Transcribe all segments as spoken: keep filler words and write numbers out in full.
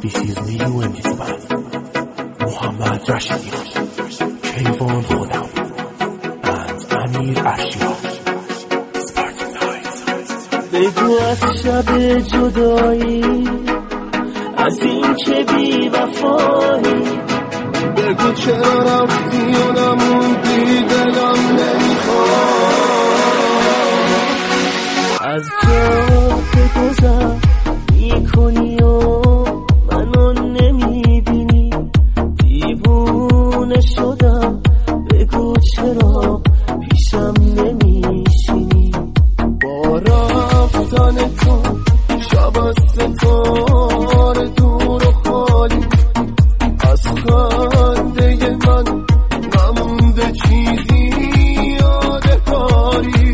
This is me you and this band محمد رشیدی، کیوان خودم and امیر اشیا. بگو از شب جدایی، از این که بی وفایی، بگو چرا رفتی و نموندی، دلم نمیخواد. از جاده گذر میکنی و منو نمیبینی، دیوونه شدم بگو چرا پیشم نمیشینی. با رفتن تو شب از ستاره دور و خالی، از خنده من نمونده چیزی یادگاری.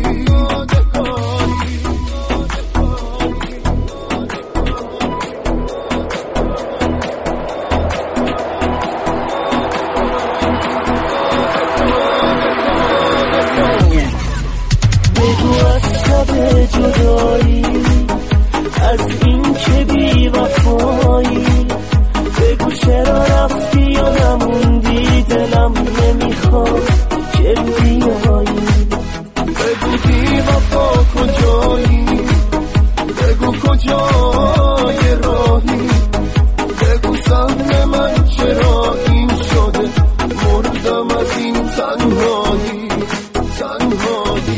بگو از شب جدایی، از این که بی وفایی، بگو چرا رفتی و نموندی، دلم نمیخواد که بیایی. بگو بی وفا کجایی، بگو کجای راهی، بگو سهم من چرا این شده، مردم از این تنهایی. تنهایی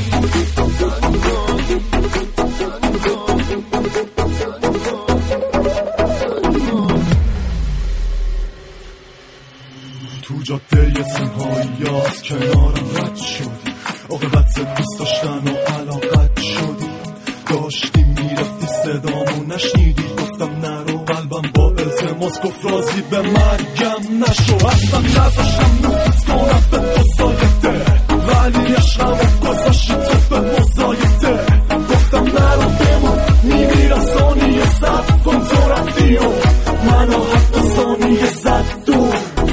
تو جاده تنهایی از کنارم رد شدی، عاقبت دوست داشتن و علاقت شدی، داشتی میرفتی صدامو نشنیدی، گفتم نرو، قلبم با التماس گفت راضی به مرگم نشو. اصلا نذاشتم نفوذ کنم به تو سایته، ولی عشقمو گذاشتی تو به مزایده. گفتم نرو بمون، میمیرم ثانیه صبر کن، تو رفتی و منو حتی ثانیه زد دور.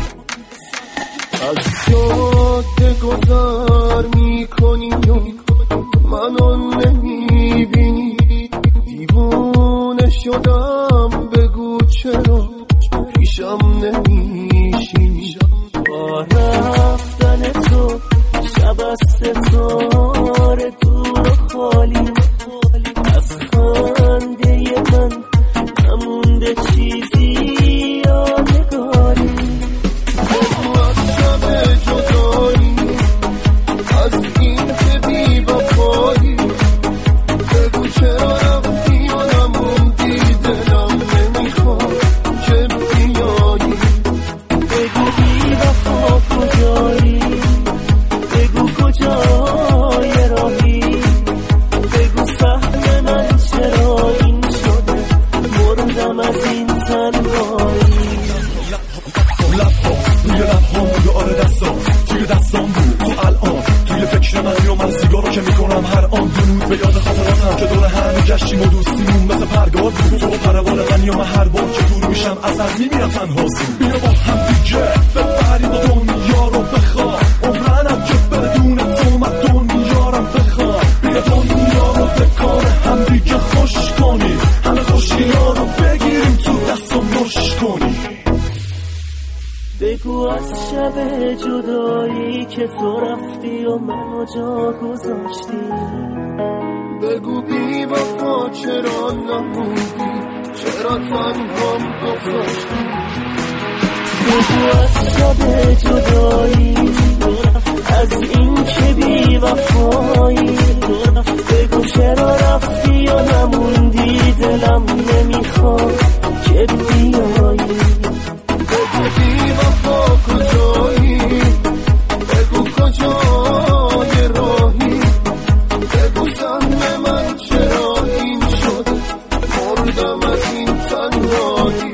از جاده گذر میکنی و منو نمیبینی، دیوونه شدم بگو چرا پیشم نمیشینی. با رفتن تو شب از ستاره دور و خالی، از خنده من نمونده چیزی یادگاری. بگو از شب جدایی، از این که بی وفایی، بگو چرا رفتی و نموندی، دلم نمیخواد که بیایی. بگو بی وفا کجایی، بگو کجای راهی، بگو سهم من چرا این شده، مردم از این تنهایی. لبها روی لبها بود و آره دستان توی دستان بود. تو الان توی فکر منی و من سیگارو که میکنم هر آن درود به یاد خاطراتم که دور هم گشتیم و دوستیمون مثل پرگار بود. تو پروانه منی و من هر بار که دور میشم ازت میمیرم تنها زود. بیا با هم دیگه ببریم و دنیا رو بخواه، عمرنم که بدون تو من دنیا رو بخواه. بیا دنیا رو به کار هم دیگه خوش کنی، همه خوشی ها رو بگیریم تو دست و مش کنی. بگو از شب جدایی که تو رفتی و منو جا گذاشتی، بگو بی وفا چرا نموندی، چرا تنهام گذاشتی. بگو از شب جدایی، از این که بی وفایی، بگو چرا رفتی و نموندی، دلم نمیخواد که بیایی. بگو بی وفا کجایی، بگو کجای راهی، بگو سهم من چرا این شده، مردم از این تنهایی.